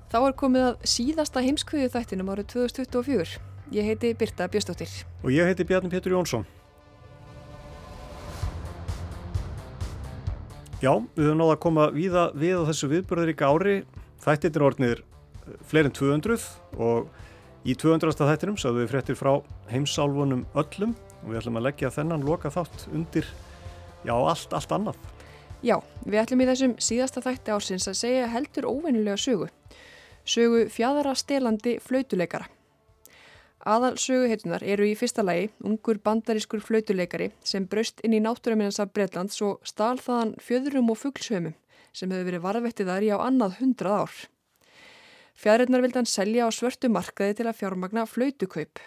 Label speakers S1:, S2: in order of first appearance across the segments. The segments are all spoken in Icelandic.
S1: Þá komið að síðasta heimskviðjuþættinum árið 2024. Ég heiti Birta Björnsdóttir.
S2: Og ég heiti Bjarni Pétur Jónsson. Já, við höfum náð að koma víða við á þessu viðburðaríka ári. Þættirnir orðnir fleiri en 200 og í 200. þættinum sagðum við fréttir frá heimsálfunum öllum og við ætlum að leggja þennan loka þátt undir, allt annað. Já,
S1: við ætlum í þessum síðasta þætti ársins að segja heldur óvenjulega sögu. Sögu fjaðrastelandi flautuleikara. Aðalsöguhetjurnar eru í fyrsta lagi ungur bandarískur flautuleikari sem braust inn í náttúruminjasafn Bretlands og stal þaðan fjöðrum og fuglshömum sem hefur verið varðvettið þar í á annað 100 ár. Fjaðrirnar vildi hann selja á svörtu markaði til að fjármagna flautukaup.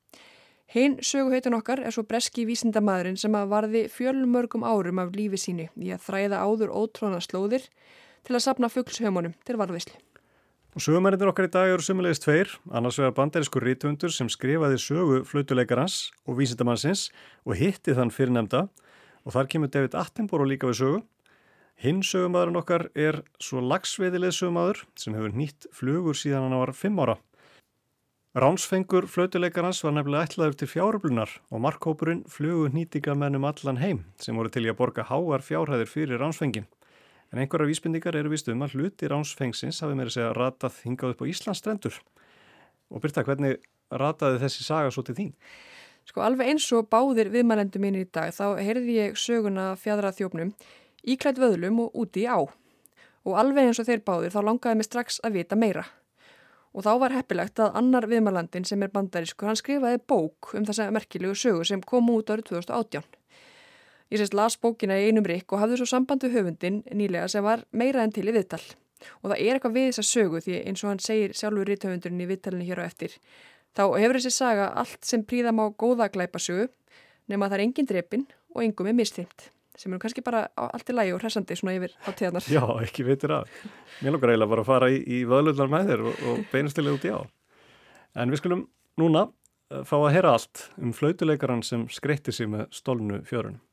S1: Hinn söguhetjun okkar svo breski vísindamaðurinn sem að varði fjölmörgum árum af lífi sínu í að þræða áður ótróðna slóðir til að safna fuglshömunum til varðveislu.
S2: Og sögumennirnir okkar í dag eru sömulegis tveir, annars vegar bandarískur rithöfundur sem skrifaði sögu flautuleikarans og vísindamannsins og hitti þann fyrrnefnda og þar kemur David Attenborough líka við sögu. Hinn sögumadurinn okkar svo laxveiðileiðsögumadur sem hefur nýtt flugur síðan hann var 5 ára. Ránsfengur flautuleikarans var nefnilega ætlaður til fjáröflunar og markhópurinn flugu hnýtingarmenn allan heim sem voru til í að borga háar fjárhæðir fyrir ránsfengin. En einhverjar vísbendingar eru víst að hluti ránsfengsins hafi meira að segja ratað hingað upp á Íslandsstrendur. Og Birta, hvernig rataði þessi saga svo til þín?
S1: Alveg eins og báðir viðmælendur mínir í dag þá heyrði ég söguna fjaðraþjófnum íklædd vöðlum og úti í á. Og alveg eins og þeir báðir þá langaði mig strax að vita meira. Og þá var heppilegt að annar viðmælandinn sem bandarískur, hann skrifaði bók þessa merkilegu sögu sem kom út árið 2018. Ég las bókina í einum rykk og hafði svo samband við höfundinn nýlega sem var meira en til í viðtal. Og það eitthvað við þessa sögu því eins og hann segir sjálfur rithöfundurinn í viðtalinu hér á eftir. Þá hefur þessi saga allt sem prýða má góða glæpasögu nema það engin drepinn og engum misþyrmt. Sem kannski bara allt í lagi og hressandi svona yfir á tíðarnar.
S2: Já, ekki veitir að. Mér langar eiginlega bara að fara í vöðlurnar með þér og beinustilega út í á. En við skulum núna fá að heyra allt flautuleikarann sem skreytti sig með stolnu fjörunum.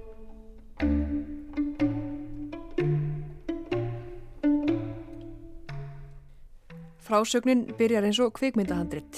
S1: Frásögnin byrjar eins og kvikmyndahandrit.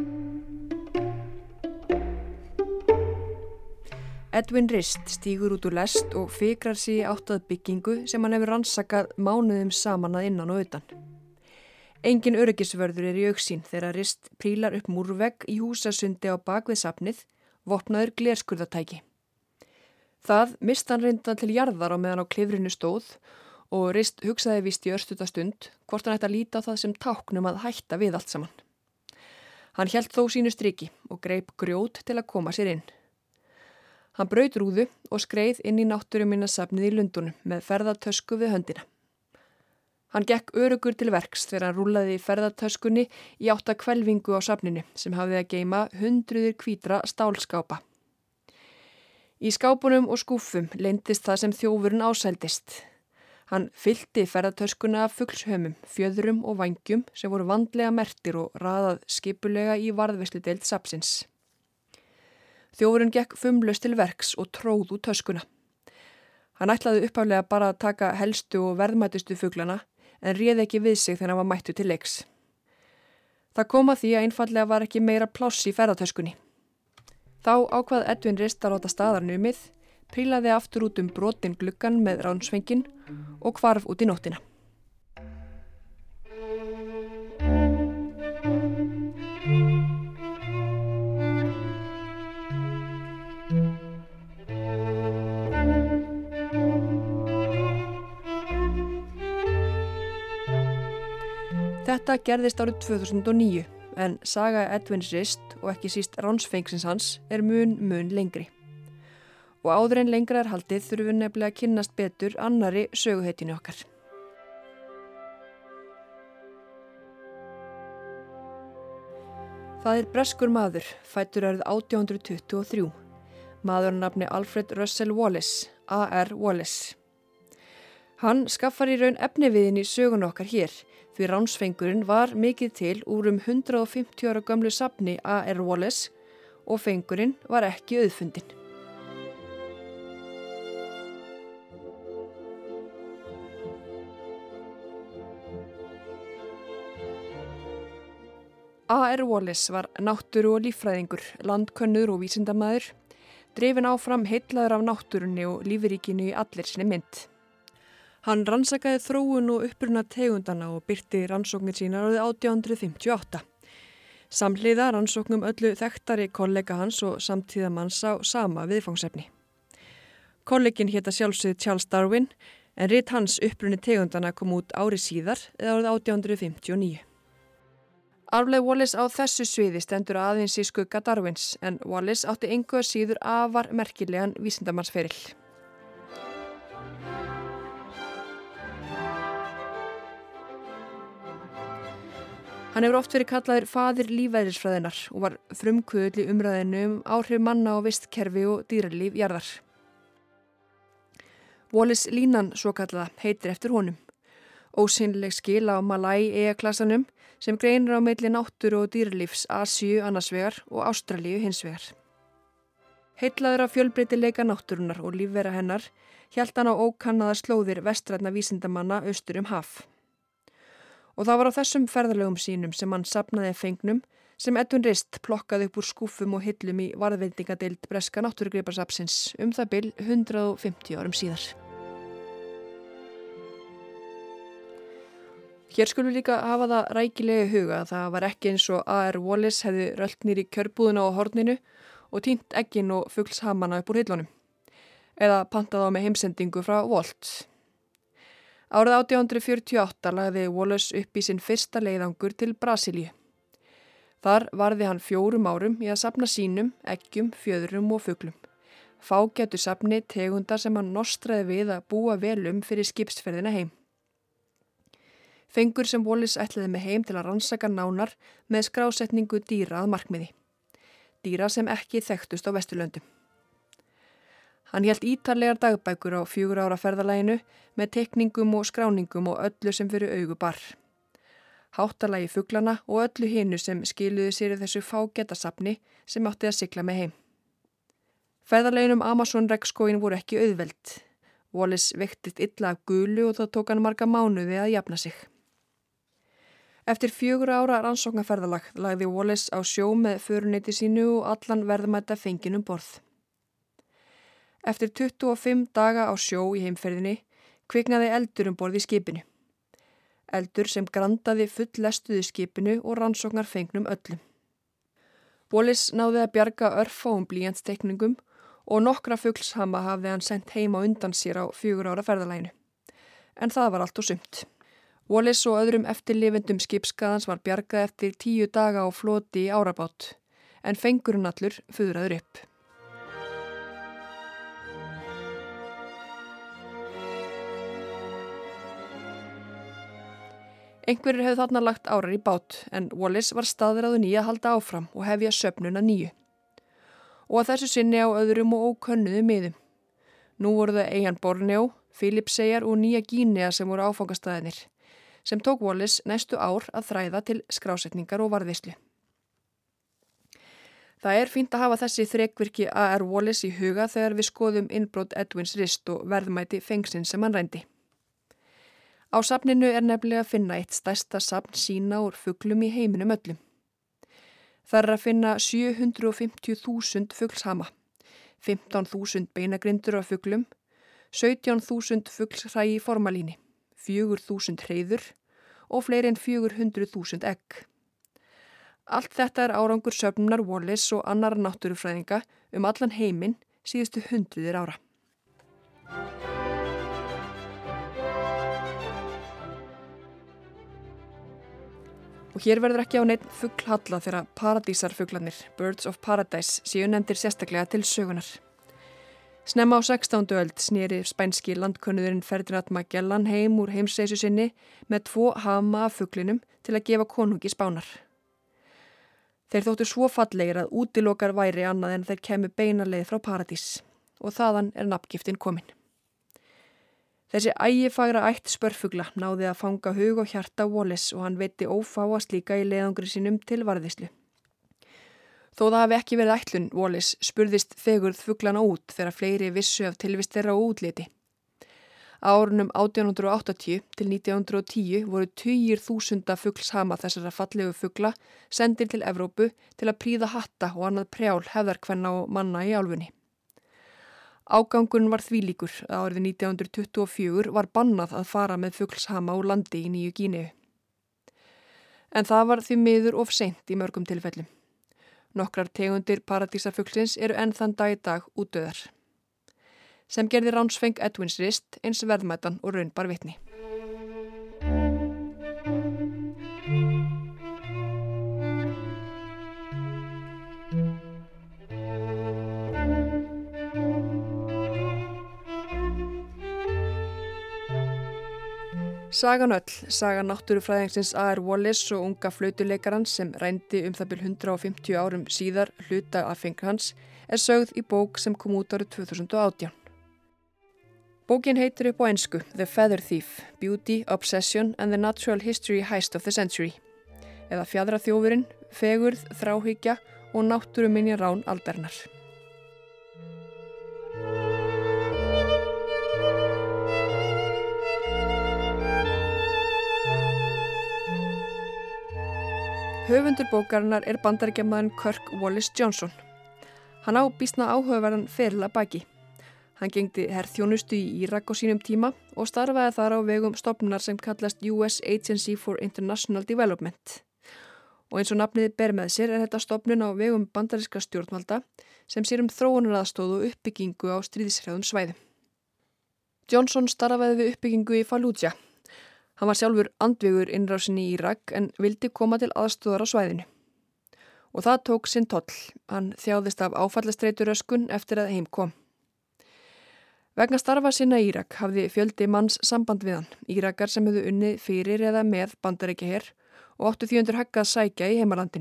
S1: Edwin Rist stígur út úr lest og fikrar sig í átt að byggingu sem hann hefur rannsakað mánuðum saman að innan og utan. Engin öryggisvörður í augsýn þegar Rist prílar upp múrvegg í húsasundi á bak við safnið, vopnaður glerskurðartæki. Það misti hann reynda til jarðar á meðan á klifrinu stóð og Rist hugsaði víst í örstuta stund hvort hann ætti að líta á það sem táknum að hætta við allt saman. Hann hélt þó sínu striki og greip grjót til að koma sér inn. Hann braut rúðu og skreið inn í náttúruminjasafnið í Lundúnum með ferðatösku við höndina. Hann gekk örugur til verks þegar hann rúllaði í ferðatöskunni í átt að hvelfingu á safninu sem hafði að geyma hundruðir hvítra stálskápa. Í skápunum og skúfum leyndist það sem þjófurinn ásældist. Hann fyllti ferðatöskuna af fuglshömum, fjöðrum og vængjum sem voru vandlega merktir og raðað skipulega í varðveisludeild safnsins. Þjófurinn gekk fumlaust til verks og tróð út töskuna. Hann ætlaði upphaflega bara að taka helstu og verðmætustu fuglana en réði ekki við sig þegar hann var mættur til leiks. Það kom að því að einfallega var ekki meira pláss í ferðatöskunni. Þá ákvað Edwin Rist að láta staðar numið, prílaði aftur út brotinn gluggann með ránsfenginn og hvarf út í nóttina. Þetta gerðist árið 2009. En saga Edwin Rist og ekki síst ránsfengsins hans mun lengri. Og áður en lengra haldið þurfum við nefnilega að kynnast betur annarri söguhetjunni okkar. Það breskur maður, fæddur árið 1823. Maður nafni Alfred Russel Wallace, A.R. Wallace. Hann skaffar í raun efniviðin í sögun okkar hér, því ránsfengurinn var mikið til úr 150 ára gömlu safni A.R. Wallace og fengurinn var ekki auðfundinn. A.R. Wallace var náttúru- og líffræðingur, landkönnur og vísindamaður, drifinn áfram heillaður af náttúrunni og lífríkinu í allir sinni mynd. Hann rannsakaði þróun og uppruna tegundana og birti rannsóknir sínar árið 1858. Samhliða rannsóknum öllu þekktari kollega hans og samtíðamanns á sama viðfangsefni. Kolleginn hét að sjálfsögðu Charles Darwin, en rit hans uppruni tegundana kom út ári síðar eða árið 1859. Arfleifð Wallace á þessu sviði stendur aðeins í skugga Darwins, en Wallace átti engu að síður afar merkilegan vísindamannsferill. Hann hefur oft verið kallaður faðir lífeðlisfræðinnar og var frumkvöðull í umræðinu áhrif manna á vistkerfi og dýralíf jarðar. Wallace línan svokallaða heitir eftir honum. Ósýnileg skil á Malay-eyjaklassanum sem greinir á milli náttúru og dýralífs Asíu annars vegar og Ástralíu hins vegar. Heillaður af fjölbreytileika náttúrunar og lífvera hennar hélt hann á ókannaðar slóðir vestrænna vísindamanna austur haf. Og það var á þessum ferðalögum sínum sem hann safnaði fengnum sem Edwin Rist plokkaði upp úr skúffum og hillum í varðveitingadeild breska náttúrugripasafnsins það bil 150 árum síðar. Hér skulum líka hafa það rækilega í huga að það var ekki eins og A.R. Wallace hefði rölt nýr í kjörbúðuna á horninu og týnt eggin og fuglshamana upp úr hillunum, eða pantað á með heimsendingu frá Walt. Árið 1848 lagði Wallace upp í sinn fyrsta leiðangur til Brasilíu. Þar varði hann 4 árum í að safna sínum, eggjum, fjöðrum og fuglum. Fágætu safni tegundar sem hann nostraði við að búa vel fyrir skipsferðina heim. Fengur sem Wallace ætlaði með heim til að rannsaka nánar með skrásetningu dýra að markmiði. Dýra sem ekki þekktust á Vesturlöndum. Hann hélt ítarlegar dagbækur á 4 ára ferðalaginu með teikningum og skráningum og öllu sem fyrir augu bar. Háttalagi fuglana og öllu hinu sem skiluðu sér í þessu fágæta safni sem átti að sigla með heim. Ferðalagin Amazon regnskógin voru ekki auðveld. Wallace veiktist illa af gulu og það tók hann marga mánuði að jafna sig. Eftir 4 ára rannsóknarferðalag lagði Wallace á sjó með föruneyti sínu og allan verðmæta fenginn borð. Eftir 25 daga á sjó í heimferðinni kviknaði eldur borð í skipinu. Eldur sem grandaði fulllestuðu skipinu og rannsóknarfengnum öllum. Wallace náði að bjarga örfáum blýantsteikningum og nokkra fuglshama hafði hann sent heim á undan sér á 4 ára ferðalaginu. En það var allt og sumt. Wallace og öðrum eftirlifendum skipskaðans var bjargað eftir 10 daga á floti í árabát, en fengurinn allur fuðraður upp. Einhverjir hefðu þarna lagt árar í bát, en Wallace var staðráðinn í að halda áfram og hefja söfnun að nýju. Og að þessu sinni á öðrum og ókönnuðum miðum. Nú voru það eyjan Borneo, Filippseyjar og Nýja Gínea sem voru áfangastæðinir, sem tók Wallace næstu ár að þræða til skrásetningar og varðveislu. Það er fínt að hafa þessi þrekvirki A.R. Wallace í huga þegar við skoðum innbrot Edwins Rist og verðmæti fengsins sem hann rændi. Á safninu er nefnilega að finna eitt stærsta safn sína úr fuglum í heiminum öllum. Það er að finna 750.000 fuglshama, 15.000 beinagrindur af fuglum, 17.000 fuglshræ í formalíni, 4.000 hreiður og fleiri en 400.000 egg. Allt þetta er árangur söfnunar Wallace og annarra náttúrufræðinga allan heiminn síðustu 100 ára. Og hér verður ekki á neitt fuglhalla þegar paradísarfuglarnir, Birds of Paradise, séu nefndir sérstaklega til sögunar. Snemma á 16. öld sneri spænski landkönnuðurinn Ferdinand Magellan heim úr heimsreisu sinni með 2 hama af fuglinum til að gefa konungi Spánar. Þeir þóttu svo fallegir að útilokar væri annað en þeir kæmu beina leið frá paradís og þaðan er nafngiftin komin. Þessi ægifagra ætt spörfugla náði að fanga hug og hjarta Wallace og hann veiddi ófáa slíka í leiðangri sínum til varðveislu. Þó það hafi ekki verið ætlun Wallace spurðist fegurð fuglana út þegar fleiri vissu af tilvist þeirra og útliti. Á árunum 1880 til 1910 voru tugir þúsunda fuglshama þessara fallegu fugla sendir til Evrópu til að prýða hatta og annað prjál hefðarkvenna og manna í álfunni. Ágangurinn var þvílíkur að árið 1924 var bannað að fara með fuglshama úr landi í Nýju Gíneu. En það var því miður of seint í mörgum tilfellum. Nokkrar tegundir paradísafuglsins eru enn þann dag í dag útdauðar. Sem gerði Ránsfeng Edwins Rist eins verðmætan og raunbar vitni. Sagan öll, saga náttúrufræðingsins A.R. Wallace og unga flautuleikarans sem rændi það bil 150 árum síðar hluta af fingri hans, sögð í bók sem kom út árið 2018. Bókin heitir upp á ensku The Feather Thief, Beauty, Obsession and the Natural History Heist of the Century, eða Fjaðraþjófurinn, fegurð, þráhyggja og náttúruminjarán aldarinnar. Höfundur bókarinnar Bandaríkjamaðurinn Kirk Wallace Johnson. Hann á býsna áhugaverðan feril að baki. Hann gegndi herþjónustu í Írak á sínum tíma og starfaði þar á vegum stofnunar sem kallast US Agency for International Development. Og eins og nafnið ber með sér þetta stofnun á vegum bandaríska stjórnvalda sem sér þróunaraðstoð og uppbyggingu á stríðshrjáðum svæðum. Johnson starfaði við uppbyggingu í Fallujah. Hann var sjálfur andvígur innrásinni í Írak en vildi koma til aðstoðar á svæðinu. Og það tók sinn toll. Hann þjáðist af áfallastreituröskun eftir að heim kom. Vegna starfa sinna í Írak hafði fjöldi manns samband við hann, Írakar sem hefðu unnið fyrir eða með Bandaríkjaher og áttu því undir högg að sækja í heimalandinu.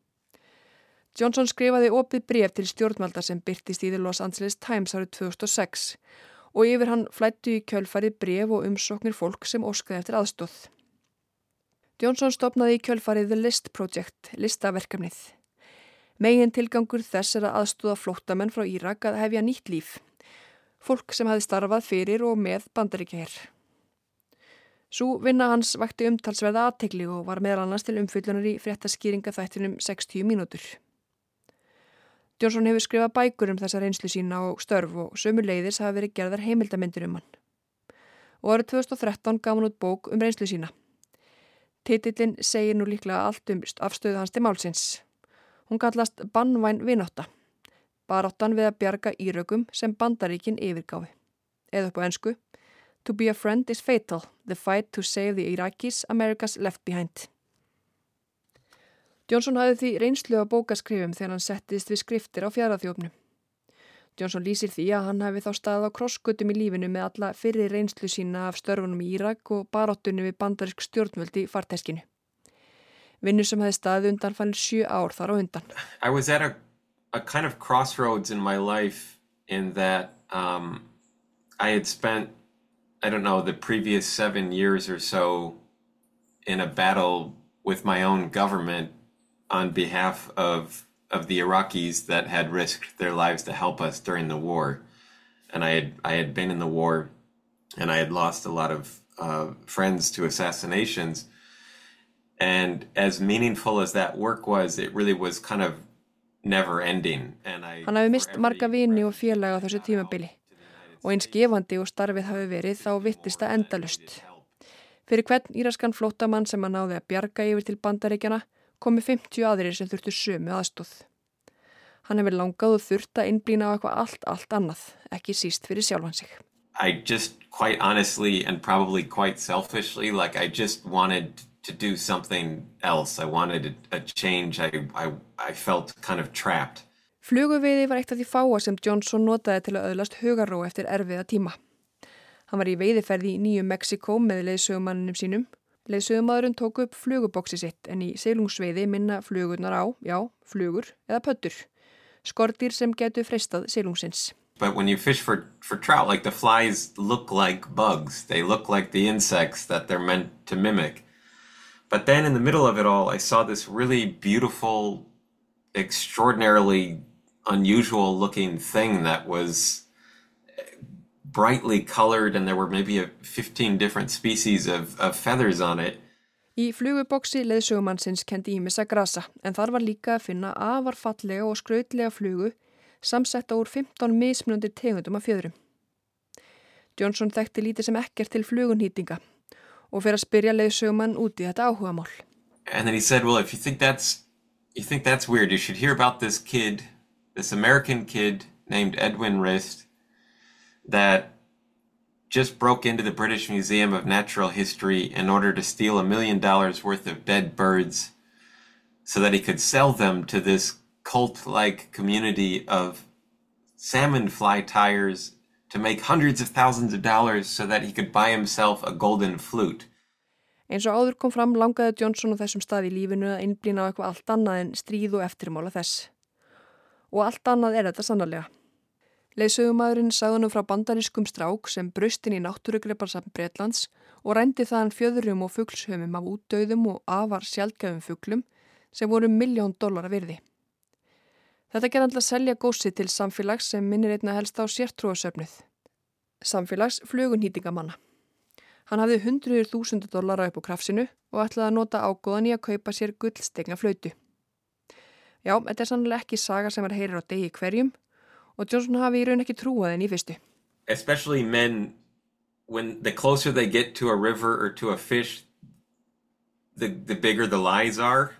S1: Johnson skrifaði opið bréf til stjórnvalda sem birtist í The Los Angeles Times árið 2006 og yfir hann flæddu í kjölfarið bréf og umsóknir fólk sem óskaði eftir aðstoð. Johnson stofnaði í kjölfarið The List Project, listaverkefnið. Megin tilgangur þess að aðstoða flóttamenn frá Írak að hefja nýtt líf. Fólk sem hafði starfað fyrir og með Bandaríkjaher. Sú vinna hans vakti umtalsverða athygli og var meðal annars til umfjöllunar í fréttaskýringaþættinum 60 mínútur. Johnson hefur skrifað bækur þessa reynslu sína og störf og sömuleiðis hafa verið gerðar heimildamindir hann. Og árið 2013 gaf hann út bók reynslu sína. Titillinn segir nú líklega allt afstöðu hans til málsins. Hún kallast Banvæn vinátta. Baráttan við að bjarga Írökum sem Bandaríkin yfirgáfu. Eða upp á ensku To be a friend is fatal. The fight to save the Iraqis America's left behind. Johnson hafði því reynslu á bókaskrifum þegar hann settist við skriftir á Fjaðraþjófnum. Johnson lýsir því að hann hafi þá staðið á krossgötum í lífinu með alla fyrri reynslu sína af störfunum í Írak og baráttunni við bandarísk stjórnvöld í farteskinu. Vinnu sem hafði staðið undanfallin 7 ár þar á undan.
S3: I was at a kind of crossroads in my life in that I had spent, the previous 7 years or so in a battle with my own government on behalf of the Iraqis that had risked their lives to help us during the war. And I had been in the war and I had lost a lot of friends to assassinations. And as meaningful as that work was, it really was kind of never ending.
S1: Hann hafi mist marga vini og félaga á þessu tímabili. Og eins gefandi og starfið hafi verið þá virtist það endalaust. Fyrir hvern íraskan flóttamann sem hann náði að bjarga yfir til Bandaríkjana komu 50 aðrir sem þurftu sömu aðstóð. Hann hefur langað og þurft að innblína á eitthvað allt annað, ekki síst fyrir sjálfan sig.
S3: I just quite honestly and probably quite selfishly, I just wanted to do something else. I wanted a change. I felt kind of trapped.
S1: Fluguveiði var eitt af því fáa sem Johnson notaði til að öðlast hugarró eftir erfiða tíma. Hann var í veiðiferði í Nýju Mexíkó með leiðsögumanninum sínum. Leiðsögumadurinn tók upp flugubóksi sitt en í silungsveiði minna flugurnar á, flugur eða pöddur. Skordýr sem getu freistað silungsins.
S3: But when you fish for trout, the flies look like bugs. They look like the insects that they're meant to mimic. But then in the middle of it all, I saw this really beautiful, extraordinarily unusual looking thing that was brightly colored and there were maybe 15 different species of feathers on it.
S1: Í fluguboksi leiðsögumannsins kendi ýmissa grasa en þar var líka að finna afar fallega og skrautlega flugu samsetta úr 15 mismunandi tegundum af fjöðrum. Johnson þekkti lítið sem ekkert til flugunýtinga og fyrir að spyrja leiðsögumann út í þetta áhugamál.
S3: And then he said, well, if you think that's weird, you should hear about this kid, this American kid named Edwin Rist that just broke into the British Museum of Natural History in order to steal $1 million worth of dead birds so that he could sell them to this cult-like community of salmon fly tyers to make hundreds of thousands of dollars so that he could buy himself a golden flute.
S1: Eins og áður kom fram langaði Johnson á þessum stað í lífinu að innblína á eitthvað allt annað en stríð og eftirmála þess. Og allt annað þetta sannarlega. Leiðsögumaðurinn sagði honum frá bandarískum strák sem braust inn í náttúrugriparsafn Bretlands og rændi þaðan fjöðrum og fuglshömum af útdauðum og afar sjaldgæfum fuglum sem voru $1 milljón virði. Þetta gerði hann til að selja góssið til samfélags sem minnir einna helst á sértrúarsöfnuð. Samfélags flugunýtingamanna. Hann hafði $100,000 upp á krafsinu og ætlaði að nota ágóðan í að kaupa sér gullstegna flautu. Já, þetta sannlega ekki saga sem heyrir á degi hverjum og Johnson hafi í raun ekki trúað henni í fyrstu.
S3: Especially men, when the closer they get to a river or to a fish, the bigger the lies are.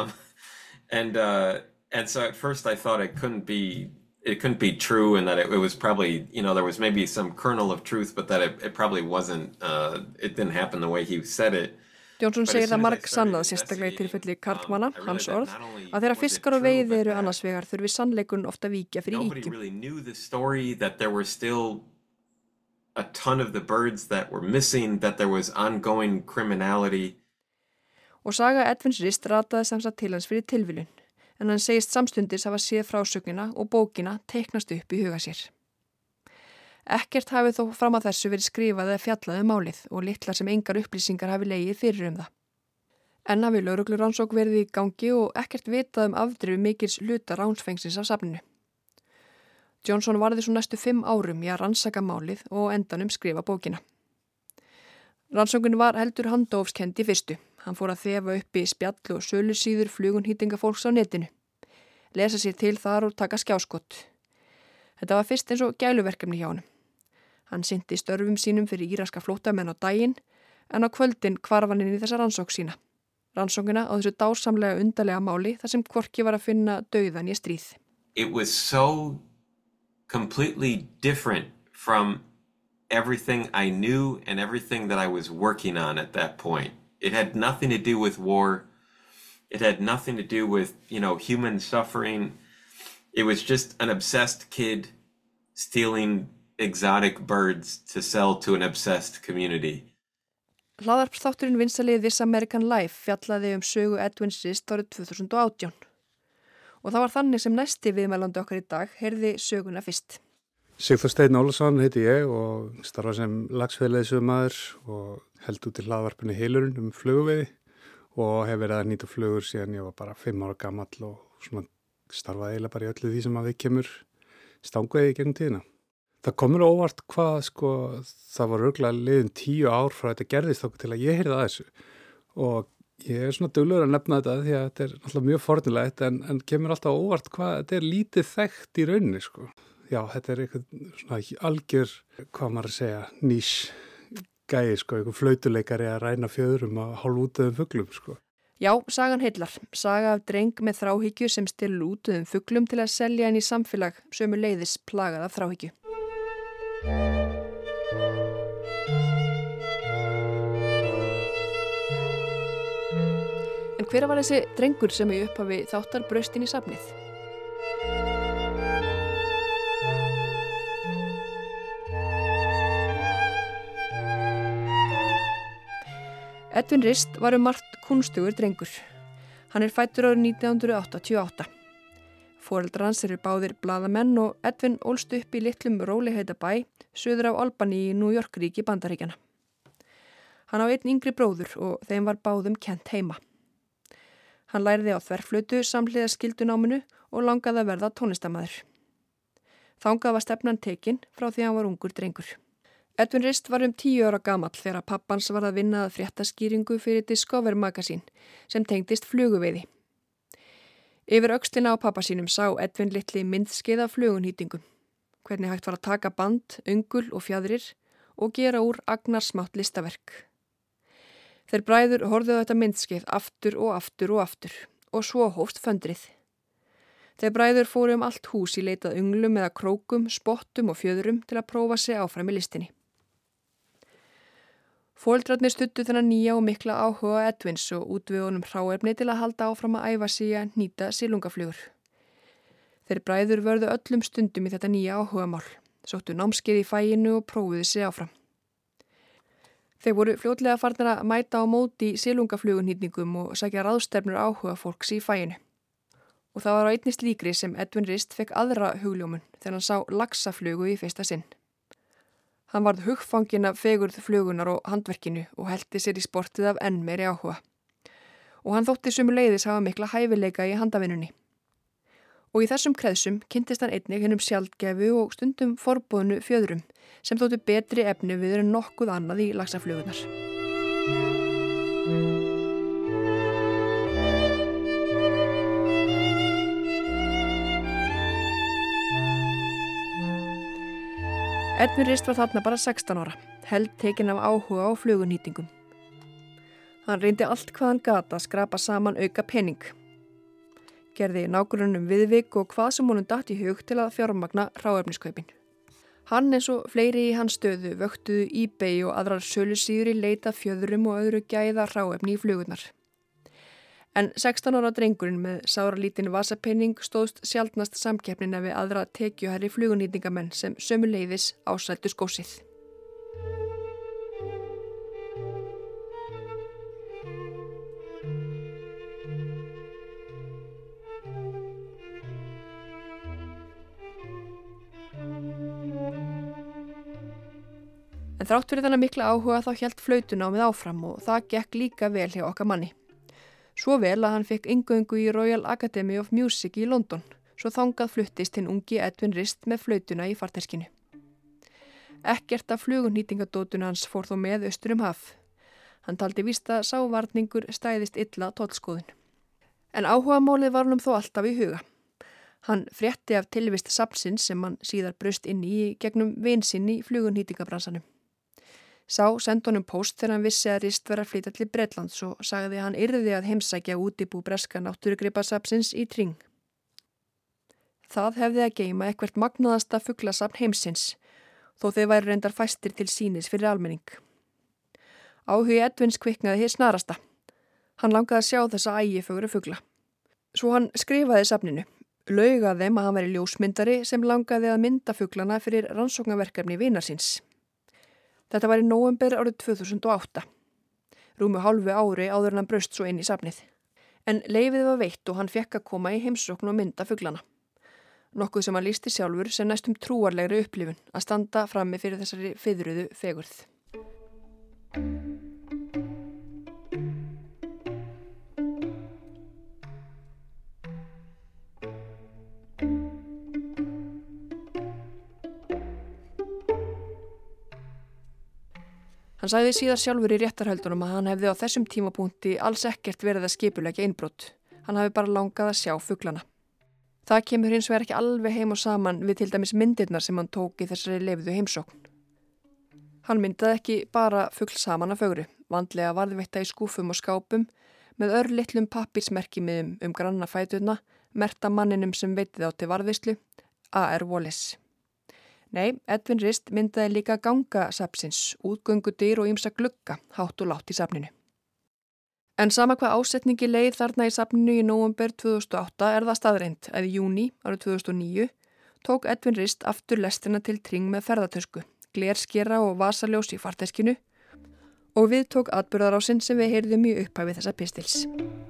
S3: And so at first I thought it couldn't be true and that it was probably, there was maybe some kernel of truth, but that it probably wasn't, it didn't happen the way he said it.
S1: Johnson segir það marg sannað sérstaklega í tilfelli karlmanna, hans orð, að þeirra fiskar og veiði eru annars vegar þurfi sannleikun ofta víkja fyrir
S3: Nobody
S1: ýkjum.
S3: really knew the story, that there were still a ton of the birds that were missing, that there was ongoing criminality.
S1: Og saga Edwins Rist rataði samsagt til hans fyrir tilviljun, en hann segist samstundis hafa séð frásögnina og bókina teiknast upp í huga sér. Ekkert hafi þó fram að þessu verið skrifað eða fjallað málið og litlar sem engar upplýsingar hafi legið fyrir það. En hafi lögreglurannsókn verið í gangi og ekkert vitað afdrifu mikils hluta ránsfengsins af safninu. Johnson varði svo næstu 5 árum í að rannsaka málið og endanum skrifa bókina. Rannsóknin var heldur handófskennd í fyrstu. Hann fór að þefa upp í spjall og sölusíður flugunhýtingafólks á netinu. Lesa sér til þar og taka skjáskott. Þetta var fyrst eins og gæluverkefni hjá honum. Hann sinnti störfum sínum fyrir íraska flóttamenn á daginn en á kvöldin hvarf hann inn í þessa rannsókn sína. Rannsóknina á þessu dásamlega undarlega máli þar sem hvorki var að finna dauðan í stríð.
S3: It was so completely different from everything I knew and everything that I was working on at that point. It had nothing to do with war. It had nothing to do with, human suffering. It was just an obsessed kid stealing exotic birds to sell to an obsessed community.
S1: Hlaðarpsþátturinn vinsælið This American Life fjallaði sögu Edwins Rist árið 2018. Og það var þannig sem næsti viðmælandi okkar í dag heyrði söguna fyrst.
S4: Sigþór Steinn Ólafsson heiti ég og starfa sem laxveiðileiðsögumaður og held út í hlaðvarpinu Heilurinn fluguveiði og hef verið að nýta flugur síðan ég var bara 5 ára gamall og svona starfaði eiginlega bara í öllu því sem að við kemur stangveiði í gegnum tíðina. Það komur óvart hvað, það var örugglega liðin 10 ár frá þetta gerðist okkur til að ég heyrði að þessu og ég svona duglegur að nefna þetta því að þetta er náttúrulega mjög fornilegt en kemur alltaf óvart hvað þetta er lítið þekkt í rauninni, Já, þetta er eitthvað svona algjör, hvað maður að segja, nýs gæi, eitthvað flautuleikari að ræna fjöðrum af hálfútuðum fuglum,
S1: Já, sagan heillar. Saga af dreng með þráhyggju sem stilur útuðum fuglum til að selja henni í samfélag sömuleiðis plagað af þráhyggju. En hver var þessi drengur sem í upphafi þáttar braust inn í safnið? Edwin Rist var margt kunstugur drengur. Hann er fæddur árið 1988. Foreldrar hans eru báðir blaðamenn og Edwin ólst upp í litlum rólegheitabæ suður af Albany í New York ríki Bandaríkjanna. Hann á einn yngri bróður og þeim var báðum kennt heima. Hann læriði á þverflautu samhliða skildunáminu og langaði að verða tónlistarmaður. Þangað var stefnan tekin frá því hann var ungur drengur. Edwin Rist var 10 ára gamall þegar pappans var að vinna að fréttaskýringu fyrir Discover Magazine sem tengdist fluguveiði. Yfir öxlina á pappa sínum sá Edwin litli myndskeið af flugunýtingum. Hvernig hægt var að taka band, öngul og fjadrir og gera úr agnarsmátt listaverk. Þeir bræður horfðu á þetta myndskeið aftur og aftur og aftur og svo hófst föndrið. Þeir bræður fóru allt hús í leitað unglum eða krókum, spottum og fjöðrum til að prófa sig áfram í listinni. Foreldrarnir studdu þennan nýja og mikla áhuga Edwins og útvöðu honum hráefni til að halda áfram að æfa sig að hnýta silungaflugur. Þeir bræður vörðu öllum stundum í þetta nýja áhugamál, sóttu námskeið í faginu og prófuðu sig áfram. Þeir voru fljótlega farnir að mæta á móti í silungaflugunýtningum og sækja ráðstefnur áhuga fólks í faginu. Og það var á einni slíkri sem Edwin Rist fekk aðra hugljómun þegar hann sá laxaflugu í fyrsta sinn. Hann varð hugfanginn af fegurð flugunar og handverkinu og hellti sér í sportið af enn meiri áhuga. Og hann þótti sömuleiðis hafa mikla hæfileika í handavinnunni. Og í þessum kreðsum kynntist hann einnig hinum sjaldgæfu og stundum forboðnu fjöðrum sem þóttu betri efni við en nokkuð annað í laxaflugunar. Edwin Rist var þarna bara 16 ára, held tekinn af áhuga á flugunýtingum. Hann reyndi allt hvað hann gat að skrapa saman auka pening. Gerði nágrönnum viðvik og hvað sem honum datt í hug til að fjármagna hráefniskaupin. Hann eins og fleiri í hans stöðu vöktuðu eBay og aðrar sölusíður í leita fjöðrum og öðru gæða hráefni í flugurnar. En 16 ára drengurinn með sáralítinn vasapenning stóðst sjaldnast samkeppnina við aðra tekjuherri flugunýtingamenn sem sömuleiðis ásældu skósið. En þrátt fyrir þennan mikla áhuga þá hélt flautunámið áfram og það gekk líka vel hjá okkar manni. Svo vel að hann fekk inngöngu í Royal Academy of Music í London, svo þangað fluttist hinn ungi Edwin Rist með flautuna í farteskinu. Ekkert af flugunýtingadótuna hans fór þó með austur haf. Hann taldi víst að sávarningur stæðist illa tollskoðun. En áhugamálið var honum þó alltaf í huga. Hann frétti af tilvist safnsins sem hann síðar braust inn í gegnum vin sinn í flugunýtingabransanum. Sá sendi honum póst þegar hann vissi að Rist var að flytja til Bretlands og sagði að hann yrði að heimsækja útibú breska náttúrugripasafnsins í Tring. Það hefði að geyma eitthvert magnaðasta fuglasafn heimsins, þó þeir væri reyndar fæstir til sýnis fyrir almenning. Áhugi Edwins kviknaði hér snarasta. Hann langaði að sjá þessa ægifögru fugla. Svo hann skrifaði safninu, laug að þeim að hann væri ljósmyndari sem langaði að mynda fuglana fyrir rannsóknarverkefni vinar síns. Þetta var í nóvember árið 2008. Rúmu hálfu ári áður en hann braust svo inn í safnið. En leyfið var veitt og hann fekk að koma í heimsókn og mynda fuglana. Nokkuð sem hann lýsti sjálfur sem næstum trúarlegri upplifun að standa frammi fyrir þessari fiðruðu fegurð. Hann sagði síðar sjálfur í réttarhöldunum að hann hefði á þessum tímapunkti alls ekkert verið að skipuleggja innbrot. Hann hafi bara langað að sjá fuglana. Það kemur hins vegar ekki alveg heim og saman við til dæmis myndirnar sem hann tók í þessari leyfðu heimsókn. Hann myndaði ekki bara fugl saman af fögru, vandlega varðveitta í skúfum og skápum með örlitlum pappírsmerkimiðum granna fæturna, merta manninum sem veitið á til varðveislu, A.R. Wallace. Nei, Edwin Rist myndaði líka ganga safnsins, útgöngudyr og ýmsa glugga, hátt og látt í safninu. En sama hvað ásetningi leið þarna í safninu í nóvember 2008 er það staðreind að í júní árið 2009 tók Edwin Rist aftur lestina til Tring með ferðatösku, glerskera og vasaljós í farteskinu og við tók atburðarásinn sem við heyrðum í upphæfi þessa pistils.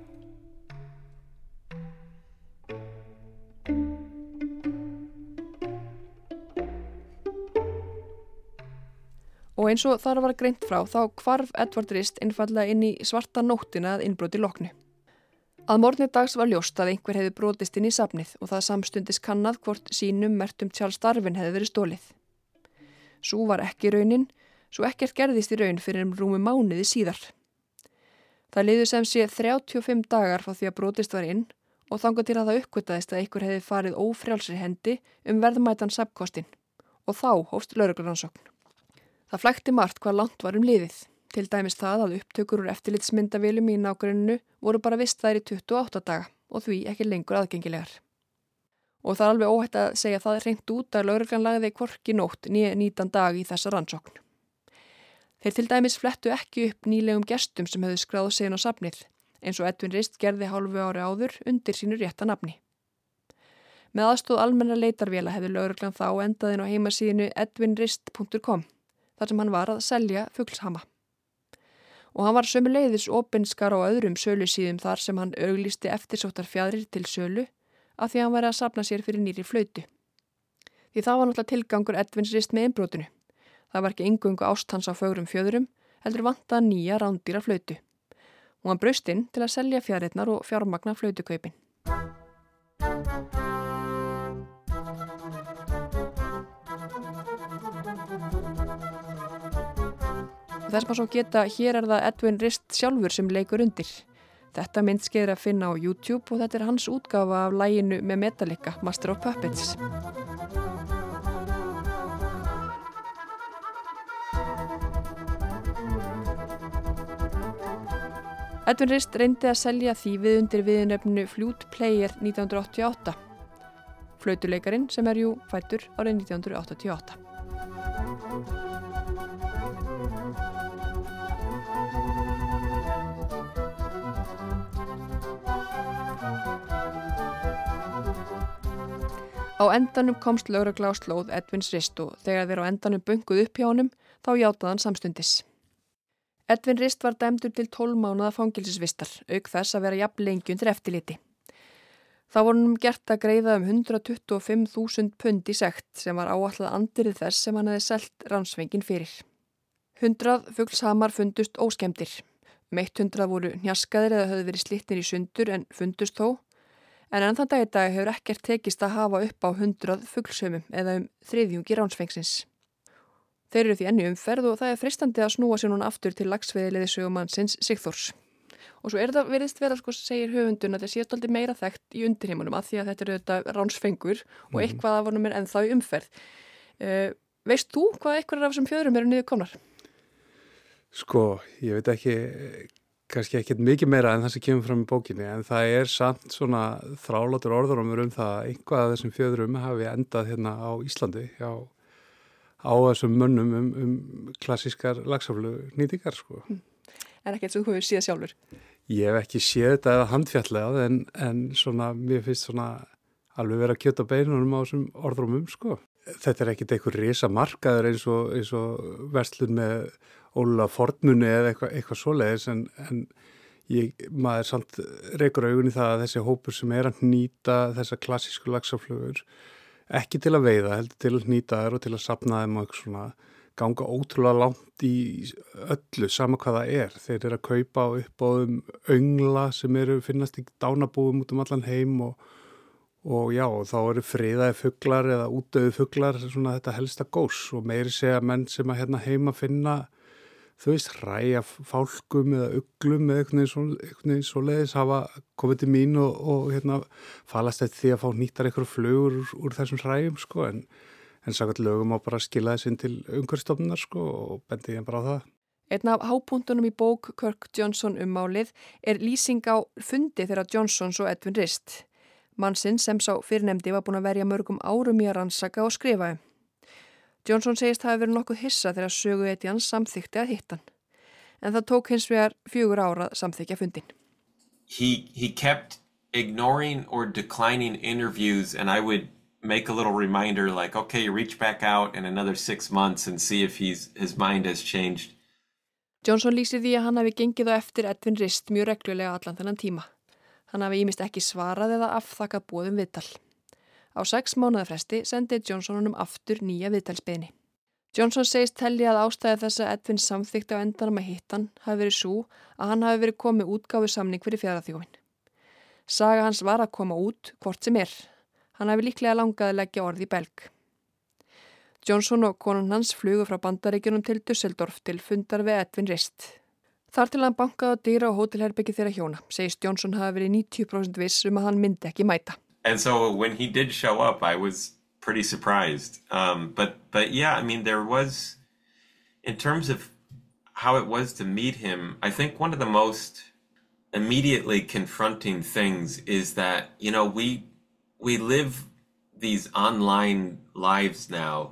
S1: Og eins og þar var greint frá þá hvarf Edward Rist einfallega inn í svarta nóttina að innbroti loknu. Að morgni dags var ljóst að einhver hefði brotist inn í safnið og það samstundis kannað hvort sínum mertum Charles Darwin hefði verið stólið. Sú var ekki raunin, svo ekkert gerðist í raun fyrir rúmi mánuði síðar. Það liðu sem sé 35 dagar frá því að brotist var inn og þangað til að það uppgötaðist að einhver hefði farið ófrjálsri hendi verðmætan safnkostinn og þá hófst lögreglurannsókn. Það flækti margt hvað langt var liðið, til dæmis það að upptökur úr eftirlitsmyndavélum í nágrenninu voru bara vistaðir í 28 daga og því ekki lengur aðgengilegar. Og það er alveg óhætt að segja það hreint út að lögreglan lagði hvorki nótt né nýtan dag í þessa rannsókn. Þeir til dæmis flettu ekki upp nýlegum gestum sem hefðu skráð sig inn á safnið, eins og Edwin Rist gerði hálfu ári áður undir sínu rétta nafni. Með aðstóð almenna leitarvéla hefði lögreglan þá endað inn á heimasíðinu edwinrist.com þar sem hann var að selja fuglshama. Og hann var sömuleiðis opinskar á öðrum sölusíðum þar sem hann auglýsti eftirsóttar fjaðrir til sölu af því að hann væri að safna sér fyrir nýri flautu. Því það var náttúrulega tilgangur Edwins Rist með innbrotinu. Það var ekki eingöngu ást hans á fögrum fjöðrum, heldur vantaði nýja rándýra flautu. Og hann braust inn til að selja fjaðrirnar og fjármagna flautukaupin. Þess maður svo geta, hér er það Edwin Rist sjálfur sem leikur undir. Þetta myndskeið er að finna á YouTube og þetta er hans útgáfa af laginu með Metallica, Master of Puppets. Edwin Rist reyndi að selja þýfið undir viðurnefninu Flute Player 1988. Flautuleikarin sem er jú fæddur árið 1988. Á endanum komst lögregla á slóð Edwins Rist og þegar þeir á endanum bunkuð upp hjá honum þá játaði hann samstundis. Edwin Rist var dæmdur til 12 mánaða fangelsisvistar, auk þess að vera jafn lengi undir eftirliti. Það voru honum gert að greiða 125.000 pund í sekt sem var áætlað andyrðið þess sem hann hefði selt ránsfengin fyrir. 100 fuglshamar fundust óskemmdir. 100 voru hnjaskaðir eða höfðu verið slitnir í sundur en fundust þó. En enn þann dag í dag hefur ekkert tekist að hafa upp á 100 fuglshömum eða þriðjungi ránsfengsins. Þeir eru því enn í umferð og það er freistandi að snúa sér núna aftur til laxveiðileiði sögumannsins Sigþórs. Og svo það virðist vera, segir höfundun, að það sé stolti meira þekkt í undirheimunum að því að þetta eru þetta ránsfengur og eitthvað af honum er ennþá í umferð. Veist þú hvað eitthvað af þessum fjöðrum eru niður komnar?
S4: Ég veit ekki, kannski ekkert mikið meira en það sem kemur fram í bókinni, en það er samt svona þrálátur orðrómur það að einhvað af þessum fjöðrum hafi endað hérna á Íslandi, á þessum mönnum klassískar laxaflugnýtingar.
S1: En ekkert sem þú hefur séð sjálfur?
S4: Ég hef ekki séð þetta eða handfjallega en svona, mér finnst svona alveg vera kjöt á beinunum á þessum orðrómum. Þetta er ekkert einhver risa markaður eins og verslun með Óla Fornmunni eða eitthvað svoleiðis en maður samt rekur augun í það að þessi hópur sem er að nýta þessa klassísku laxaflugur ekki til að veiða, heldur til að nýta þær og til að safna þeim og eitthvað svona ganga ótrúlega langt í öllu sama hvað það er. Þeir eru að kaupa á uppbóðum öngla sem finnast í dánabúum út allan heim og þá eru friðaði fuglar eða útdauði fuglar svona þetta helsta gós og meiri segja menn sem að hérna heima finna hræja fálkum eða uglum eða eitthvað svoleiðis hafa komið til mín og falast eftir því að fá nýttar eitthvað flugur úr þessum hræjum en samkvæmt lögum á bara að skila þess inn til umhverfisstofnunar og bendi ég bara á það.
S1: Einn af hápunktunum í bók Kirk Johnson málið er lýsing á fundi þeirra Johnsons og Edwin Rist. Mannsinn sem sá fyrrnefndi var búin að verja mörgum árum í að rannsaka og skrifa Johnson segist hafi verið nokkuð hissa þegar söguhetjan samþykti að hitta hann. En það tók hins vegar 4 ára að samþykja fundin.
S3: He kept ignoring or declining interviews and I would make a little reminder like, okay, reach back out in another 6 months and see if his mind has changed.
S1: Johnson lýsir því að hann hafi gengið á eftir Edwin Rist mjög reglulega allan þennan tíma. Hann hafi ýmist ekki svarað eða afþakkað boðum viðtal. Á 6 mánaða fresti sendi Johnson honum aftur nýja viðtalsbeiðni. Johnson segist telja að ástæði þess að Edwin samþykti á endanum að hitta hann hafi verið sú að hann hafi verið komið útgáfu samning fyrir fjaraþjófin. Saga hans var að koma út hvort sem Hann hafi líklega langað að leggja orð í belg. Johnson og konan hans flugu frá Bandaríkjunum til Düsseldorf til fundar við Edwin Rist. Þar til hann bankaði á dyra á hótelherbyggi þeirra hjóna, segist Johnson hafi verið 90% viss að hann myndi ekki mæta.
S3: And so when he did show up, I was pretty surprised. But yeah, I mean, there was, in terms of how it was to meet him, I think one of the most immediately confronting things is that, you know, we live these online lives now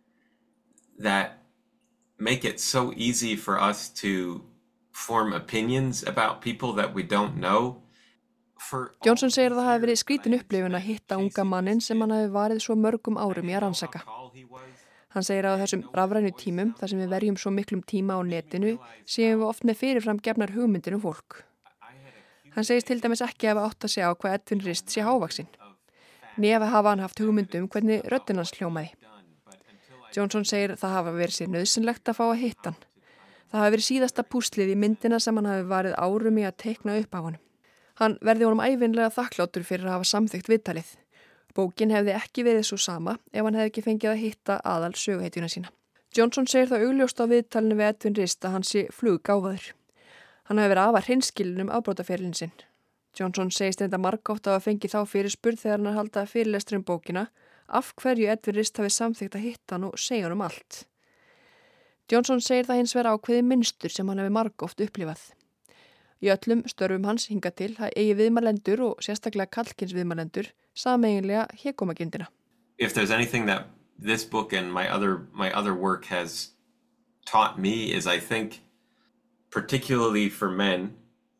S3: that make it so easy for us to form opinions about people that we don't know.
S1: Johnson segir að það hafi verið skrítin upplifun að hitta unga mannin sem hann hafi varið svo mörgum árum í að rannsaka. Hann segir að á þessum rafrænu tímum, þar sem við verjum svo miklum tíma á netinu, séum við oft með fyrirfram gefnar hugmyndir fólk. Hann segist til dæmis ekki að átta sig á hvað Edwin Rist sé hávaxinn. Nefa hafa hann haft hugmyndum hvernig röddin hans hljómaði. Johnson segir það hafa verið sér nauðsynlegt að fá að hitta hann. Það hafi verið síðasta púslið í myndina sem hann hafi varið árum í að teikna upp af honum. Hann verði honum ævinlega þakklátur fyrir að hafa samþykkt viðtalið. Bókin hefði ekki verið svo sama ef hann hefði ekki fengið að hitta aðal söguhetjuna sína. Johnson segir það augljóst á viðtalinu við Edwin Rist að hann sé fluggáfaður. Hann hafi verið afar hreinskilinn afbrotaferilinn sinn. Johnson segist reynda margátt að hafa fengið þá fyrirspurn þegar hann halda fyrirlestur bókina af hverju Edwin Rist hafi samþykkt að hitta hann og segja hann allt. Johnson segir það hins vera ákveði mynstur sem hann hefði margóft upplifað. Í öllum störfum hans hinga til að eigi viðmælendur og sérstaklega kallkyns viðmælendur sameiginlega hégómagindina.
S3: If there's anything that this book and my other work has taught me is I think particularly for men,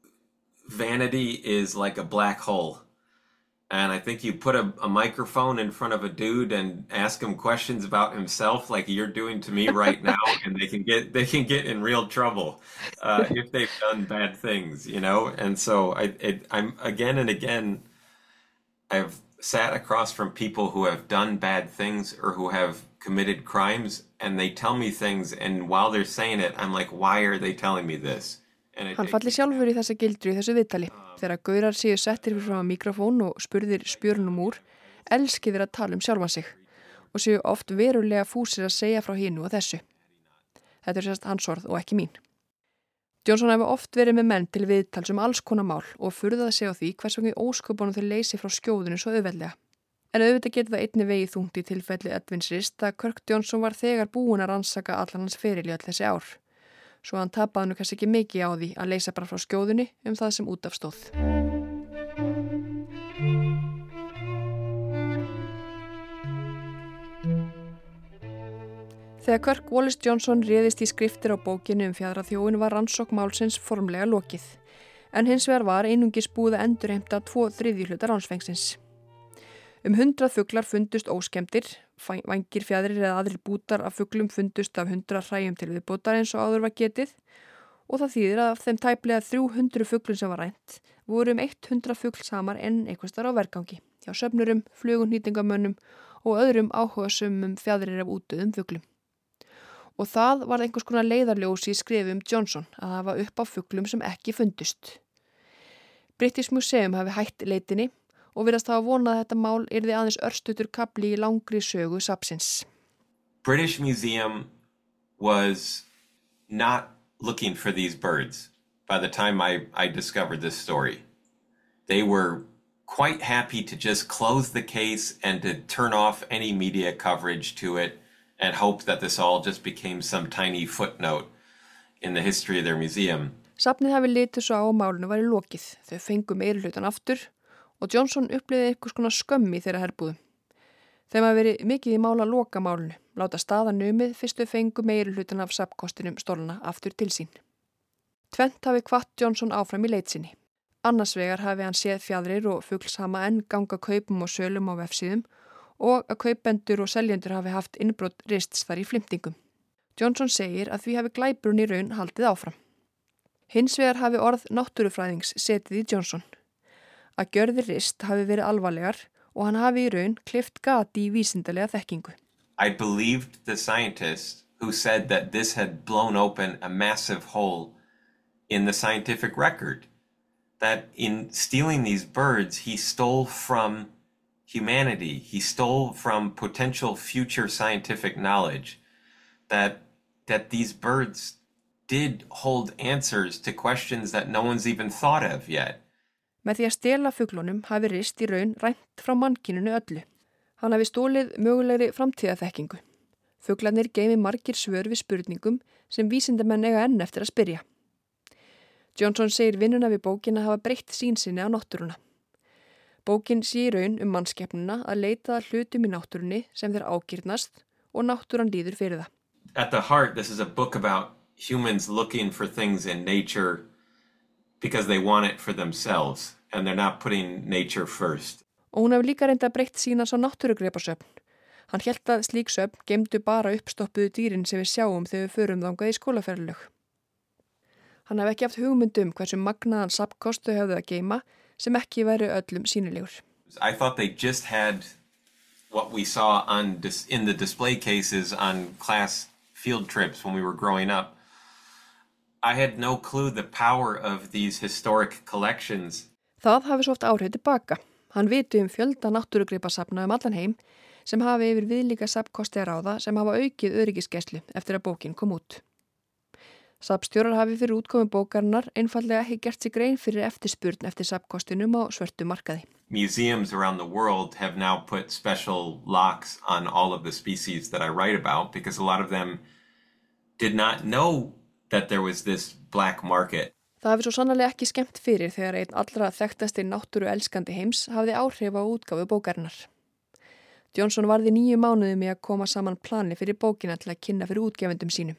S3: vanity is like a black hole. And I think you put a microphone in front of a dude and ask him questions about himself like you're doing to me right now, and they can get in real trouble if they've done bad things, you know. And so I'm again and again, I've sat across from people who have done bad things or who have committed crimes, and they tell me things, and while they're saying it, I'm like, why are they telling me this?
S1: Hann falli sjálfur í þessa gildru í þessu viðtali. Þegar gaurar séu settir fyrir frá mikrofón og spurðir spjörunum úr, elski þeir að tala sjálfan sig og séu oft verulega fúsir að segja frá hinu og þessu. Þetta sérst hans orð og ekki mín. Johnson hefur oft verið með menn til viðtals alls konar mál og furðað sig á því hvers vegna ósköpunum þeir leysi frá skjóðunni svo auðveldlega. En auðvitað getur það einni vegi þungt í tilfelli Edwin Rist að Kirk Johnson var þegar búin að rannsaka allan hans feril í öll þessi ár. Svo hann tapaði nú kannski ekki mikið á því að leysa bara frá skjóðunni það sem út af stóð. Þegar Kirk Wallace Johnson réðist í skriftir á bókinu Fjaðraþjófinn var rannsókn málsins formlega lokið, en hins vegar var einungis búið að endurheimta 2/3 hluta ránsfengsins. 100 fuglar fundust óskemmdir, vængir, fjaðrir eða aðrir bútar af fuglum fundust af 100 hræjum til viðbótar eins og áður var getið og það þýðir að af þeim tæplega 300 fuglum sem var rænt voru 100 fuglsamar enn einhvers staðar á vergangi hjá söfnurum, fluguhnýtingamönnum og öðrum áhugasömmum fjaðrir af útdauðum fuglum. Og það var einhvers konar leiðarljós í skrifum Johnson að hafa upp á fuglum sem ekki fundust. British Museum hafi hætt leitinni og virðast hafa vonað að þetta mál yrði aðeins örstuttur kafli í langri sögu safnsins.
S3: British Museum was not looking for these birds by the time I discovered this story. They were quite happy to just close the case and to turn off any media coverage to it and hope that this all just became some tiny footnote in the history of their museum.
S1: Safnið hafi litið svo á málinu væri lokið. Þau fengu meirihlutan aftur og Johnson upplifði einhvers konar skömm í þeirra herbúðum. Þeim hafi verið mikið í mála loka málinu, láta staðan numið fyrst þau fengu meirihlutan af safnkostinum stólana aftur til sín. Tvennt hafi hvatt Johnson áfram í leit sinni. Annars vegar hafi hann séð fjaðrir og fuglshama enn ganga kaupum og sölum á vefsíðum og að kaupendur og seljendur hafi haft innbrot Rists þar í flimtingum. Johnson segir að því hafi glæpurinn í raun haldið áfram. Hins vegar hafi orð náttúrufræðings setið í Johnson. Að gjörðir Rist hafi verið alvarlegar og hann hafi í raun klippt gati í vísindalega þekkingu.
S3: I believed the scientist who said that this had blown open a massive hole in the scientific record. that in stealing these birds, he stole from humanity. He stole from potential future scientific knowledge, that these birds did hold answers to questions that no one's even thought of yet.
S1: Með því að stela fuglunum hafi Rist í raun rænt frá mannkyninu öllu. Hann hafi stólið mögulegri framtíðaþekkingu. Fuglarnir geymi margir svör við spurningum sem vísindamenn eiga enn eftir að spyrja. Johnson segir vinnuna við bókina hafa breytt sín sinni á náttúruna. Bókin sé í raun mannskepnuna að leita að hlutum í náttúrunni sem þeir ágirnast og náttúran líður fyrir það.
S3: At the heart, this is a book about humans looking for things in nature because they want it for themselves and they're not putting nature first.
S1: Og hún hefur líka reynda breytt sínas á náttúrugripasöfn. Hann hélt að slík söfn geymdu bara uppstoppuðu dýrin sem við sjáum þegar við förum þangað í skólaferðalög. Hann hafði ekki haft hugmynd hversu magnaðan safnkost þau höfðu að geyma sem ekki væri öllum sýnilegur.
S3: I thought they just had what we saw in the display cases on class field trips when we were growing up. I had no clue the power of these historic collections.
S1: Það hafi svo oft áhrif tilbaka. Hann viti fjölda náttúrugripasafna allan heim sem hafi yfir viðlíka safnkosti að ráða sem hafa aukið öryggisgæslu eftir að bókin kom út. Safnstjórar hafi fyrir útkomu bókarinnar einfallega ekki gert sig grein fyrir eftirspurn eftir safnkostinum á svörtu markaði.
S3: Museums around the world have now put special locks on all of the species that I write about because a lot of them did not know that there was this black market.
S1: Það hafi svo sannarlega ekki skemmt fyrir þegar einn allra þekktasti náttúru elskandi heims hafði áhrif á útgáfu bókarinnar. Johnson varði 9 mánuðum í að koma saman plani fyrir bókina til að kynna fyrir útgefendum sínum.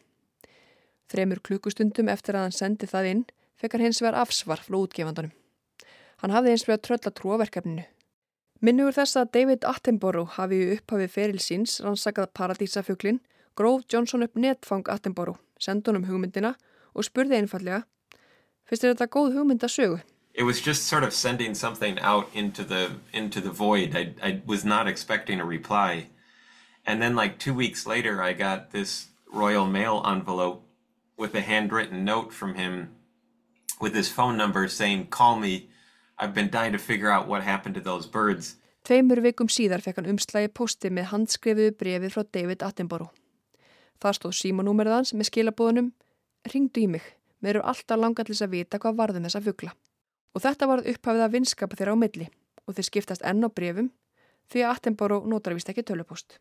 S1: 3 klukkustundum eftir að hann sendi það inn, fekk hann hins vegar afsvar frá útgefandunum. Hann hafði hins vegar trölla trú á verkefninu. Minnugur þess að David Attenborough hafi í upphafi feril síns rannsakað paradísafuglin, gróf Johnson upp netfang Attenborough, sendi honum hugmyndina og spurði einfallega: "Finnst þér þetta góð hugmynd að sögu?"
S3: It was just sort of sending something out into the void. I was not expecting a reply. And then like 2 weeks later, I got this Royal Mail envelope with a handwritten note from him with his phone number saying, "Call me. I've been dying to figure out what happened to those birds."
S1: 2 vikum síðar fekk hann umslagi pósti með handskrifuðu bréfi frá David Attenborough. Það stóð símanúmerið hans með skilabúðunum: "Hringdu í mig. Mér eru alltaf langað til að vita hvað varð þessa fugla." Og þetta varð upphafið að vinskapa þeirra á milli og þeir skiptast enn á bréfum því að Attenborough notar víst ekki tölvupóst.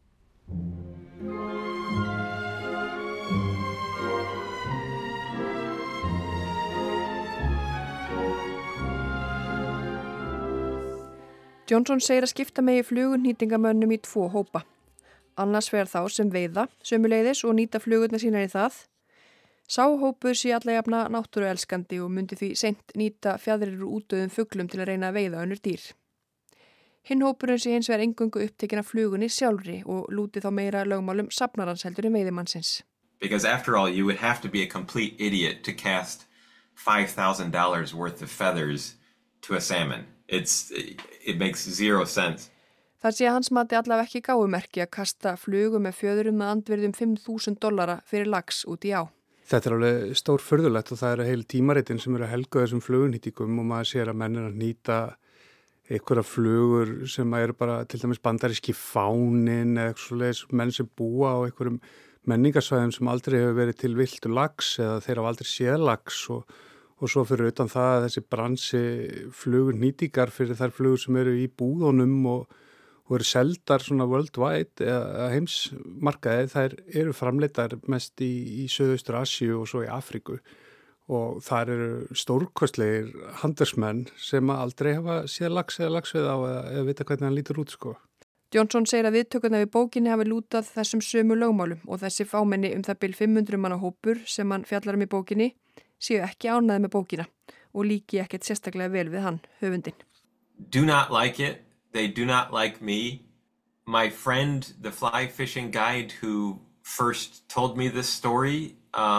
S1: Johnson segir að skipta megi flugunnýtingamönnum í 2 hópa. Annars vegar þá sem veiða, sömuleiðis og nýta flugurnar sínar í það. Sá hópur sé alla jafna náttúruelskandi og myndi því seint nýta fjaðrir úr útdauðum fuglum til að reyna að veiða önnur dýr. Hinn hópurinn sé hins vegar eingöngu upptekin af flugunni sjálfri og lúti þá meira lögmálum safnarans heldur en veiðimannsins.
S3: Because after all, you would have to be a complete idiot to cast $5,000 worth of feathers to a salmon. It makes zero sense.
S1: Það sé að hans mati allavega ekki gáfumerki að kasta flugu með fjöðurum með andvirðum $5.000 fyrir lax út í á.
S4: Þetta er alveg stór furðulegt og það eru heil tímaritin sem eru að helga þessum flugunnýtingum og maður sér að menn er að nýta einhverja flugur sem eru bara til dæmis bandaríski fánin eða eitthvað menn sem búa á einhverjum menningarsvæðum sem aldrei hefur verið til viltu lax eða þeir hafa aldrei séð lax og svo fyrir utan það að þessi bransi flugunnýtingar fyrir þær flugur sem eru í búðunum og eru seldar svona worldwide eða heimsmarkaði, þær eru framleitar mest í Suðaustur Asíu og svo í Afríku og þar eru stórkostlegir handverksmenn sem aldrei hafa séð lax eða laxveiða á eða vita hvernig hann lítur út sko.
S1: Johnson segir að viðtökurnar við bókinni hafi lútað þessum sömu lögmálum og þessi fámenni það bil 500 manna hópur sem hann fjallar í bókinni séu ekki ánæði með bókina og líki ekkert sérstaklega vel við hann, höfundinn.
S3: Do not like it. They do not like me. My friend, the fly fishing guide who first told me this story,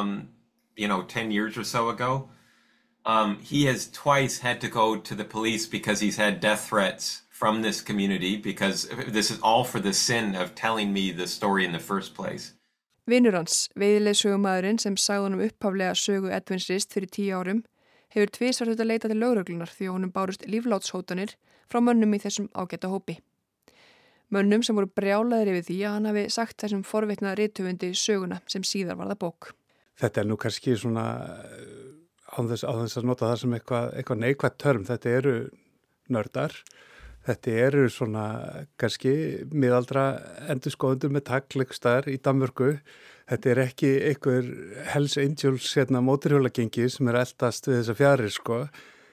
S3: 10 years or so ago, he has twice had to go to the police because he's had death threats from this community because this is all for the sin of telling me the story in the first place.
S1: Vinur hans, veiðilegsögumaðurinn sem sagði honum upphaflega sögu Edwins Rist fyrir 10 árum, hefur tvisvar þurft að leita til lögreglunar því að honum bárust líflátshótanir frá mönnum í þessum ágæta hópi. Mönnum sem voru brjálaðir yfir því að hann hafi sagt þessum forvitna rithöfundi söguna sem síðar varða bók.
S4: Þetta nú kannski svona á þess að nota það sem eitthvað neikvætt term. Þetta eru nördar. Þetta eru svona kannski miðaldra endurskoðendur með taglekstaðar í Danmörku. Þetta er ekki einhver Hells Angels mótorhjólagengi sem eldast við þessa fjarir sko.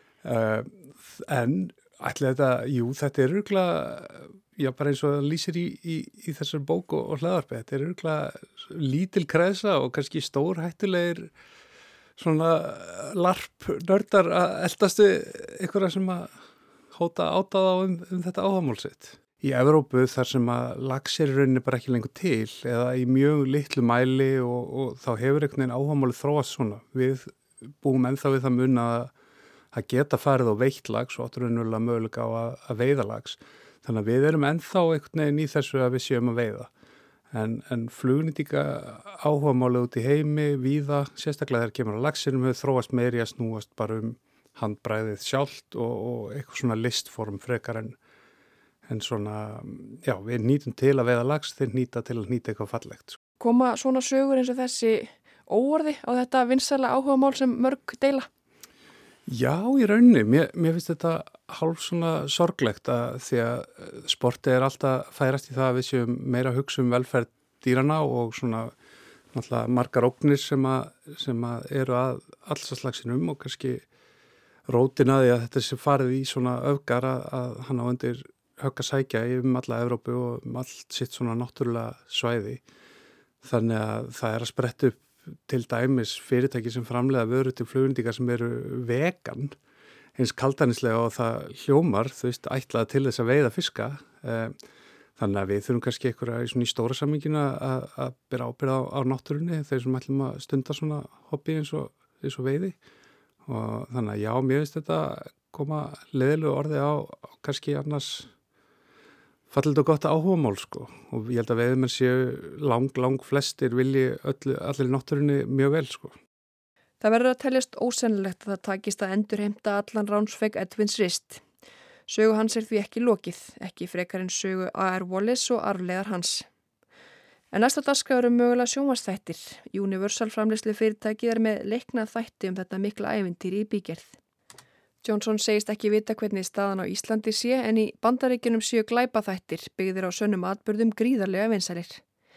S4: En ætli þetta, þetta er örugglega, bara eins og það lýsir í þessar bók og hlaðvarpi. Þetta er örugglega lítil kreðsa og kannski stór hættulegir svona larp nördar að eldast við einhverja sem að hóta átáða á þetta áhugamál sitt. Í Evrópu þar sem að lax er í rauninni bara ekki lengur til eða í mjög litlu mæli og þá hefur einhvern veginn áhugamálið þróast svona. Við búum ennþá við það mun að geta farið á veitt lax og áttur raunverulega möguleika á að veiða lax. Þannig að við erum ennþá einhvern veginn í þessu að við séum að veiða. En flugnýtinga áhugamálið út í heimi, víða, sérstaklega þegar kemur að laxinum hefur þróast meiri að snúast bara handbragðið sjálft og eitthvað svona listform frekar en svona, við nýtum til að veiða lax, þeir nýta til að nýta eitthvað fallegt.
S1: Koma svona sögur eins og þessi óorði á þetta vinsæla áhugamál sem mörg deila?
S4: Já, í rauninni. Mér finnst þetta hálf svona sorglegt því að sportið er alltaf færast í það að við séum meira að hugsa velferð dýrana og svona náttúrulega margar ógnir sem að eru að allsarslagsinum og kannski rótina því að þetta sé farið í svona öfgar að hann á undir högg að sækja alla Evrópu og allt sitt svona náttúrulega svæði. Þannig að það er að spretta upp til dæmis fyrirtæki sem framleiða vöru til flugnýtingar sem eru vegan, eins kaldanislega og það hljómar, ætlaða til þess að veiða fiska. Þannig að við þurfum kannski einhverja í stóra samhenginu að bera ábyrgð á náttúrunni, þeir sem ætlum að stunda svona hobby eins og veiði. Og þannig að mér finnst þetta koma leiðilegu orði á kannski annars fallið og gott áhugamál sko og ég held að veiðmenn séu lang flestir vilji allir náttúrunni mjög vel sko.
S1: Það verður að teljast ósennilegt að það takist að endurheimta allan Raunsveig Edwins Rist. Sögu hans er því ekki lokið, ekki frekar en sögu A.R. Wallace og arflegar hans. En næsta dagskrá eru mögulega sjónvarpsþættir. Universal framleiðslu fyrirtækið er með leiknað þætti þetta mikla ævintýri í bígerð. Johnson segist ekki vita hvernig staðan á Íslandi sé en í Bandaríkjunum séu glæpaþættir byggðir á sönnum atburðum gríðarlega vinsælir.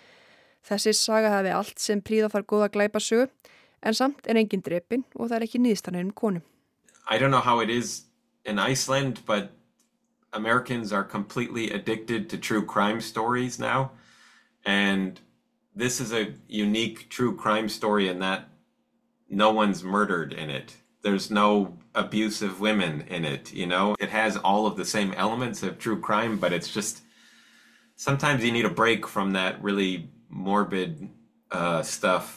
S1: Þessi saga hafi allt sem prýða þar góða glæpasögu en samt er engin drepinn og það er ekki níðstanir konum.
S3: I don't know how it is in Iceland, but Americans are completely addicted to true crime stories now. And this is a unique true crime story in that no one's murdered in it. There's no abusive women in it, It has all of the same elements of true crime, but it's just sometimes you need a break from that really morbid stuff.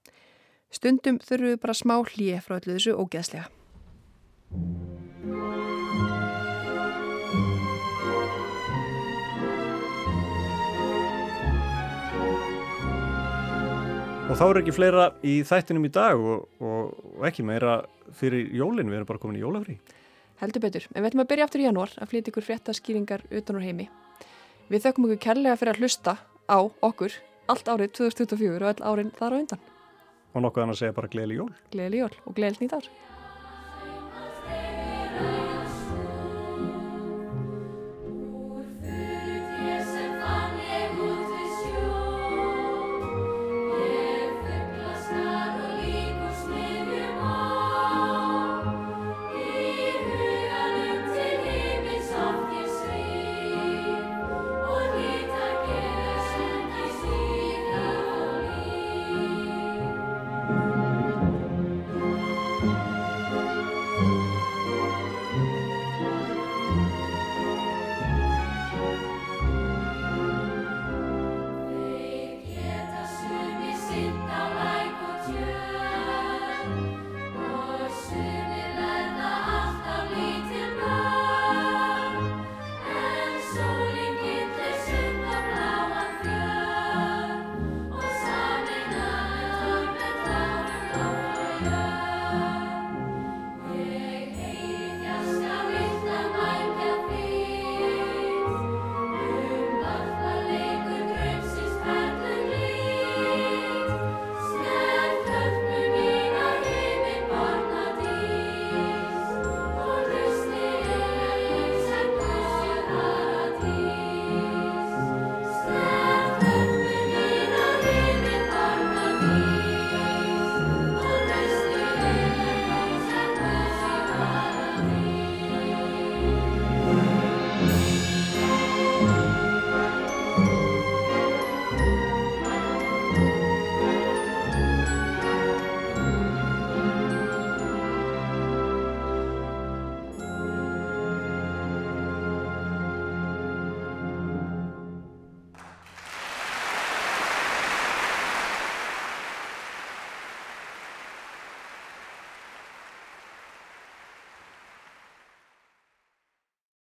S1: Stundum þurfum við bara smá hlýi frá öllu þessu ógeðslega.
S2: Og þá er ekki fleira í þættinum í dag og ekki meira fyrir jólin, við erum bara komin í jólafrí.
S1: Heldur betur, en við ætlum að byrja aftur í janúar að flytja ykkur fréttaskýringar utan úr heimi. Við þökkum ykkur kærlega fyrir að hlusta á okkur allt árið 2024 og öll árin þar á undan.
S2: Og nokkuð annars segja bara gleðileg jól.
S1: Gleðileg jól og gleðileg nýtt ár.